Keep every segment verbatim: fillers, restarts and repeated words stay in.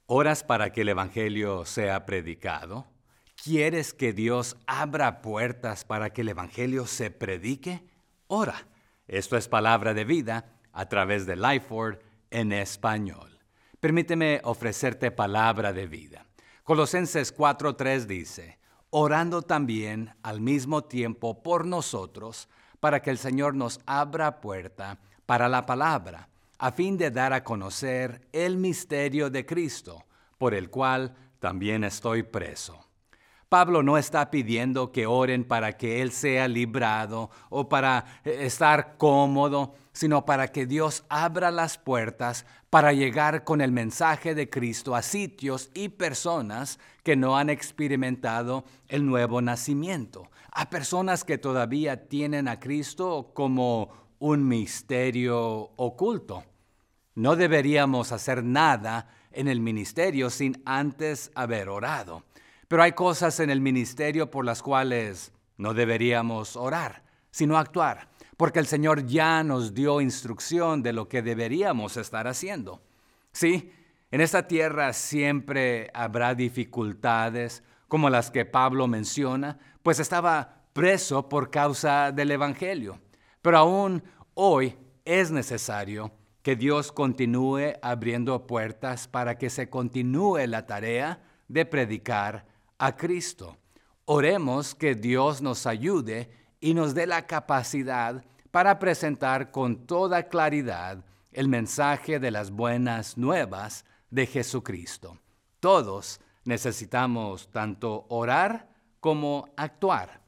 ¿Oras para que el Evangelio sea predicado? ¿Quieres que Dios abra puertas para que el Evangelio se predique? Ora. Esto es Palabra de Vida a través de Lifeword en español. Permíteme ofrecerte palabra de vida. Colosenses cuatro tres dice, orando también al mismo tiempo por nosotros, para que el Señor nos abra puerta para la palabra, a fin de dar a conocer el misterio de Cristo, por el cual también estoy preso. Pablo no está pidiendo que oren para que él sea librado o para estar cómodo, sino para que Dios abra las puertas para llegar con el mensaje de Cristo a sitios y personas que no han experimentado el nuevo nacimiento, a personas que todavía tienen a Cristo como un misterio oculto. No deberíamos hacer nada en el ministerio sin antes haber orado. Pero hay cosas en el ministerio por las cuales no deberíamos orar, sino actuar, porque el Señor ya nos dio instrucción de lo que deberíamos estar haciendo. Sí, en esta tierra siempre habrá dificultades como las que Pablo menciona, pues estaba preso por causa del Evangelio. Pero aún hoy es necesario que Dios continúe abriendo puertas para que se continúe la tarea de predicar a Cristo. Oremos que Dios nos ayude y nos dé la capacidad para presentar con toda claridad el mensaje de las buenas nuevas de Jesucristo. Todos necesitamos tanto orar como actuar.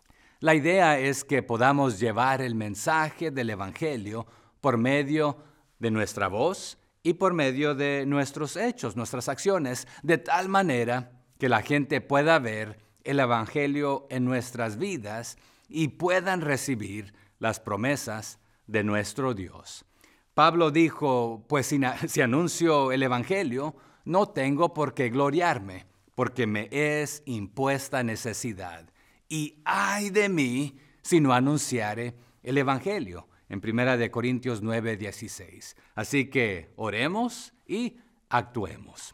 La idea es que podamos llevar el mensaje del Evangelio por medio de nuestra voz y por medio de nuestros hechos, nuestras acciones, de tal manera que la gente pueda ver el Evangelio en nuestras vidas y puedan recibir las promesas de nuestro Dios. Pablo dijo, pues si, si anuncio el Evangelio, no tengo por qué gloriarme, porque me es impuesta necesidad. Y ay de mí si no anunciare el Evangelio, en primera de Corintios nueve dieciséis. Así que oremos y actuemos.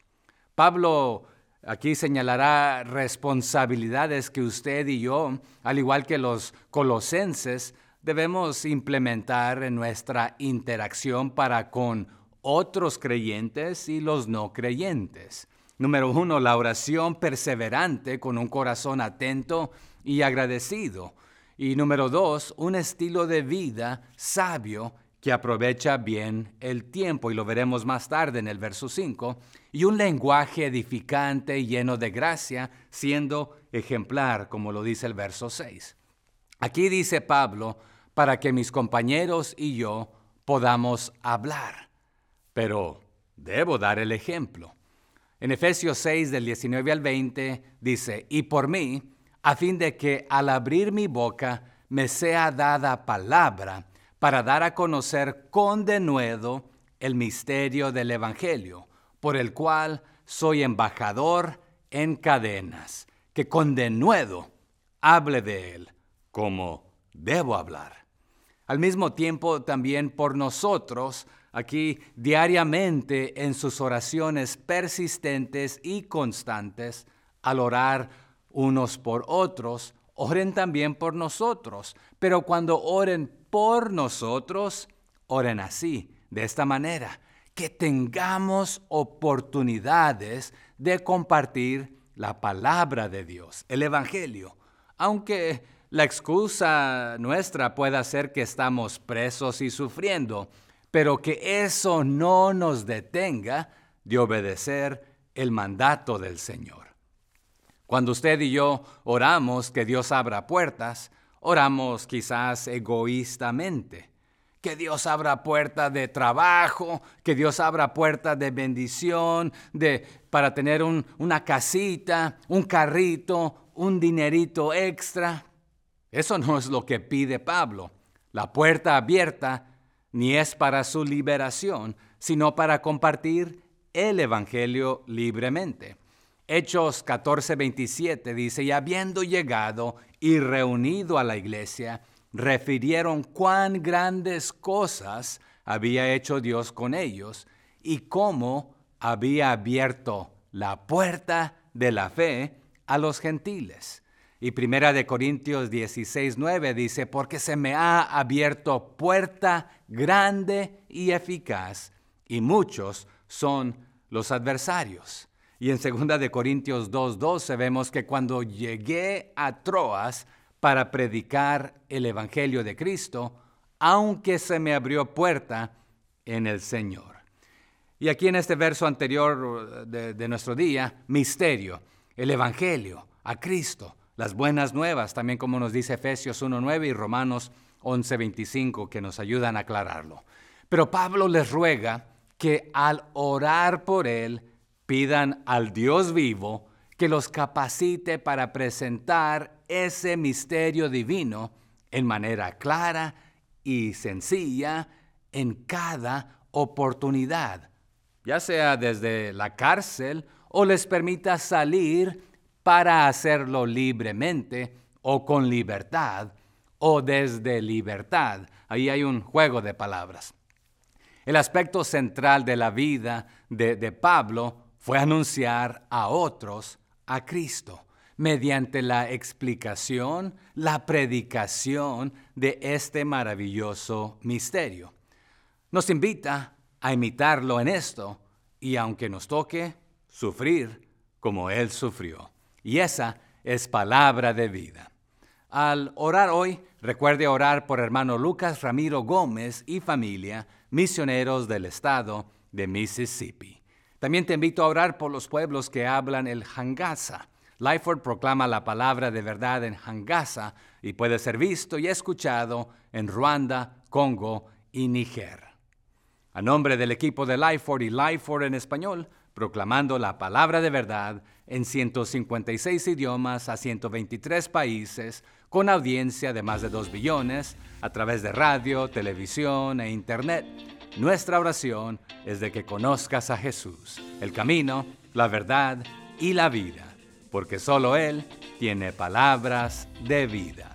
Pablo aquí señalará responsabilidades que usted y yo, al igual que los colosenses, debemos implementar en nuestra interacción para con otros creyentes y los no creyentes. Número uno, la oración perseverante con un corazón atento y agradecido. Y número dos, un estilo de vida sabio que aprovecha bien el tiempo, y lo veremos más tarde en el verso cinco, y un lenguaje edificante y lleno de gracia, siendo ejemplar, como lo dice el verso seis. Aquí dice Pablo, para que mis compañeros y yo podamos hablar, pero debo dar el ejemplo. En Efesios seis, del diecinueve al veinte, dice, y por mí, a fin de que al abrir mi boca me sea dada palabra para dar a conocer con denuedo el misterio del Evangelio, por el cual soy embajador en cadenas, que con denuedo hable de él como debo hablar. Al mismo tiempo, también por nosotros, aquí diariamente en sus oraciones persistentes y constantes, al orar unos por otros, oren también por nosotros. Pero cuando oren por nosotros, oren así, de esta manera, que tengamos oportunidades de compartir la palabra de Dios, el Evangelio. Aunque la excusa nuestra pueda ser que estamos presos y sufriendo, pero que eso no nos detenga de obedecer el mandato del Señor. Cuando usted y yo oramos que Dios abra puertas, oramos quizás egoístamente. Que Dios abra puertas de trabajo, que Dios abra puertas de bendición, de, para tener un, una casita, un carrito, un dinerito extra. Eso no es lo que pide Pablo. La puerta abierta ni es para su liberación, sino para compartir el Evangelio libremente. Hechos catorce veintisiete dice, y habiendo llegado y reunido a la iglesia, refirieron cuán grandes cosas había hecho Dios con ellos y cómo había abierto la puerta de la fe a los gentiles. Y Primera de Corintios dieciséis, nueve dice, porque se me ha abierto puerta grande y eficaz, y muchos son los adversarios. Y en Segunda de Corintios dos, doce vemos que cuando llegué a Troas para predicar el Evangelio de Cristo, aunque se me abrió puerta en el Señor. Y aquí en este verso anterior de, de nuestro día, misterio, el Evangelio, a Cristo, las buenas nuevas, también como nos dice Efesios uno, nueve y Romanos once, veinticinco, que nos ayudan a aclararlo. Pero Pablo les ruega que al orar por él, pidan al Dios vivo que los capacite para presentar ese misterio divino en manera clara y sencilla en cada oportunidad, ya sea desde la cárcel o les permita salir para hacerlo libremente o con libertad o desde libertad. Ahí hay un juego de palabras. El aspecto central de la vida de, de Pablo fue anunciar a otros a Cristo mediante la explicación, la predicación de este maravilloso misterio. Nos invita a imitarlo en esto y aunque nos toque sufrir como Él sufrió. Y esa es palabra de vida. Al orar hoy, recuerde orar por hermano Lucas Ramiro Gómez y familia, misioneros del estado de Mississippi. También te invito a orar por los pueblos que hablan el Hangasa. Lifeword proclama la palabra de verdad en Hangasa y puede ser visto y escuchado en Ruanda, Congo y Níger. A nombre del equipo de Lifeword y Lifeword en español, proclamando la palabra de verdad en ciento cincuenta y seis idiomas a ciento veintitrés países, con audiencia de más de dos billones, a través de radio, televisión e internet. Nuestra oración es de que conozcas a Jesús, el camino, la verdad y la vida, porque solo Él tiene palabras de vida.